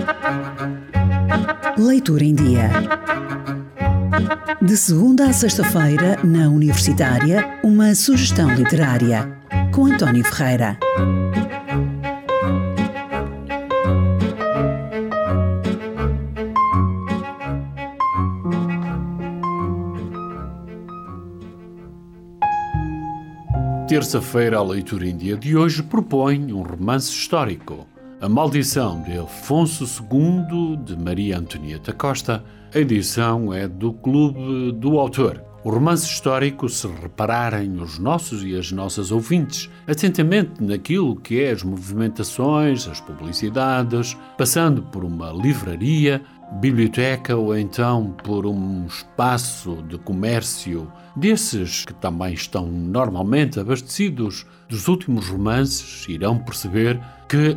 Leitura em Dia. De segunda a sexta-feira, na Universitária, uma sugestão literária, com António Ferreira. Terça-feira, a Leitura em Dia de hoje propõe um romance histórico, A Maldição de Afonso II, de Maria Antonieta Costa. A edição é do Clube do Autor. O romance histórico, se repararem os nossos e as nossas ouvintes atentamente naquilo que é as movimentações, as publicidades, passando por uma livraria, biblioteca ou então por um espaço de comércio desses que também estão normalmente abastecidos dos últimos romances, irão perceber que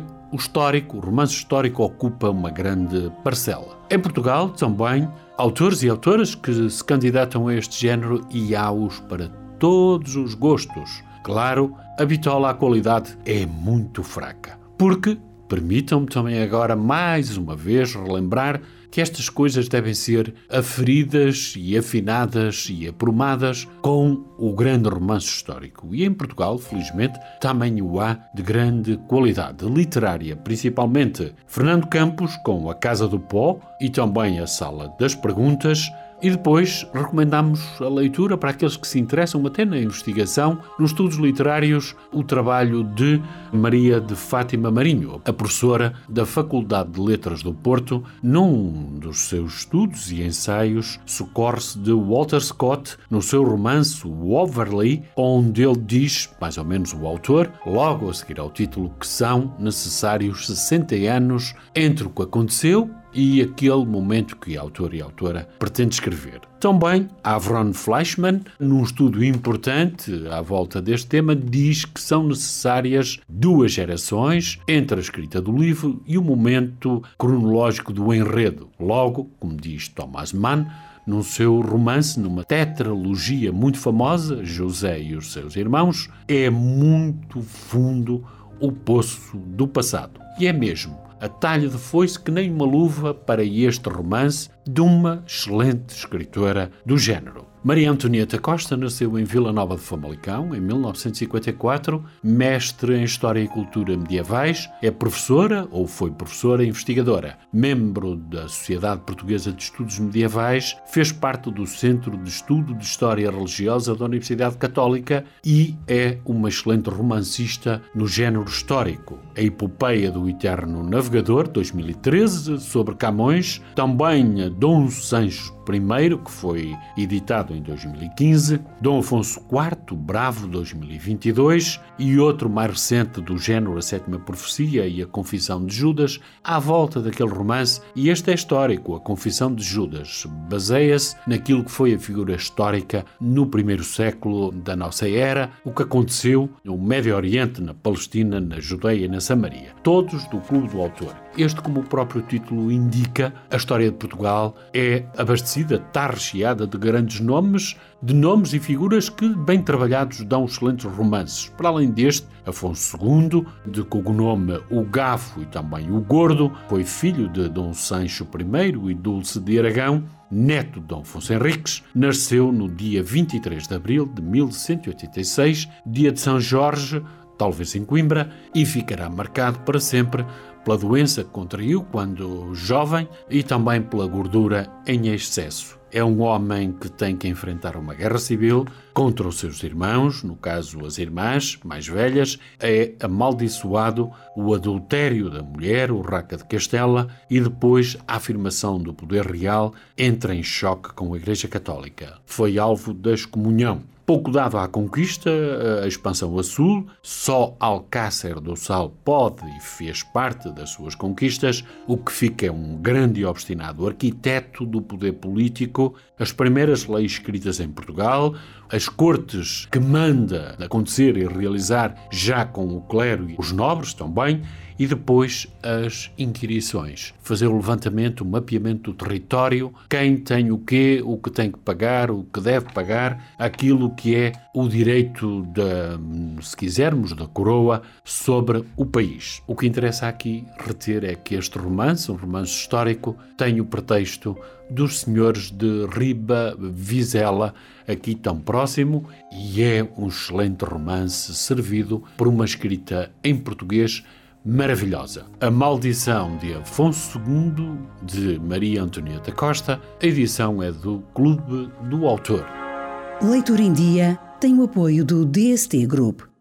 o romance histórico ocupa uma grande parcela. Em Portugal também, autores e autoras que se candidatam a este género e há-os para todos os gostos. Claro, a bitola à qualidade é muito fraca, porque permitam-me também agora mais uma vez relembrar que estas coisas devem ser aferidas e afinadas e aprumadas com o grande romance histórico. E em Portugal, felizmente, também o há de grande qualidade literária, principalmente Fernando Campos com A Casa do Pó e também A Sala das Perguntas. E depois recomendamos a leitura para aqueles que se interessam até na investigação, nos estudos literários, o trabalho de Maria de Fátima Marinho, a professora da Faculdade de Letras do Porto. Num dos seus estudos e ensaios, socorre-se de Walter Scott no seu romance O Overley, onde ele diz, mais ou menos o autor, logo a seguir ao título, que são necessários 60 anos entre o que aconteceu e aquele momento que a autor e a autora pretende escrever. Também, Avron Fleischmann, num estudo importante à volta deste tema, diz que são necessárias 2 gerações entre a escrita do livro e o momento cronológico do enredo. Logo, como diz Thomas Mann, no seu romance, numa tetralogia muito famosa, José e os seus irmãos, é muito fundo o poço do passado. E é mesmo a talha de foice que nem uma luva para este romance de uma excelente escritora do género. Maria Antonieta Costa nasceu em Vila Nova de Famalicão, em 1954, mestre em História e Cultura Medievais, é professora, ou foi professora investigadora, membro da Sociedade Portuguesa de Estudos Medievais, fez parte do Centro de Estudo de História Religiosa da Universidade Católica e é uma excelente romancista no género histórico. A Epopeia do Eterno Navegador, 2013, sobre Camões, também Dom Sancho I, que foi editado em 2015, Dom Afonso IV, Bravo, 2022, e outro mais recente do género, A Sétima Profecia e A Confissão de Judas, à volta daquele romance, e este é histórico. A Confissão de Judas baseia-se naquilo que foi a figura histórica no primeiro século da nossa era, o que aconteceu no Médio Oriente, na Palestina, na Judeia e na Samaria. Todos do Clube do Autor. Este, como o próprio título indica, a história de Portugal é abastecida, está recheada de grandes nomes, e figuras que, bem trabalhados, dão excelentes romances. Para além deste, Afonso II, de cognome o Gafo e também o Gordo, foi filho de Dom Sancho I e Dulce de Aragão, neto de Dom Afonso Henriques, nasceu no dia 23 de abril de 1186, dia de São Jorge, talvez em Coimbra, e ficará marcado para sempre pela doença que contraiu quando jovem e também pela gordura em excesso. É um homem que tem que enfrentar uma guerra civil contra os seus irmãos, no caso as irmãs mais velhas, é amaldiçoado o adultério da mulher, o Raca de Castela, e depois a afirmação do poder real entra em choque com a Igreja Católica. Foi alvo da excomunhão. Pouco dado à conquista, a expansão a sul, só Alcácer do Sal pode e fez parte das suas conquistas, o que fica é um grande e obstinado arquiteto do poder político, as primeiras leis escritas em Portugal, as cortes que manda acontecer e realizar já com o clero e os nobres também, e depois as inquirições. Fazer o levantamento, o mapeamento do território, quem tem o que tem que pagar, o que deve pagar, aquilo que é o direito, se quisermos, da coroa sobre o país. O que interessa aqui reter é que este romance, um romance histórico, tem o pretexto dos senhores de Riba Vizela, aqui tão próximo, e é um excelente romance servido por uma escrita em português maravilhosa. A Maldição de Afonso II, de Maria Antonieta Costa. A edição é do Clube do Autor. Leitura em Dia tem o apoio do DST Group,